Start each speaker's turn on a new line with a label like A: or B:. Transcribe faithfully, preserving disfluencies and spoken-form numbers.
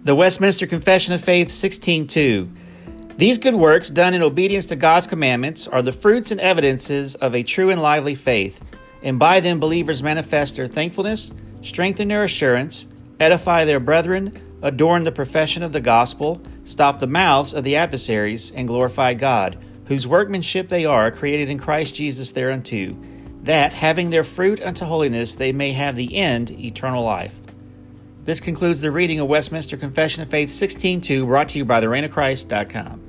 A: The Westminster Confession of Faith sixteen two. These good works, done in obedience to God's commandments, are the fruits and evidences of a true and lively faith, and by them believers manifest their thankfulness, strengthen their assurance, edify their brethren, adorn the profession of the gospel, stop the mouths of the adversaries, and glorify God, whose workmanship they are, created in Christ Jesus thereunto, that, having their fruit unto holiness, they may have the end, eternal life. This concludes the reading of Westminster Confession of Faith sixteen two, brought to you by the reign of christ dot com.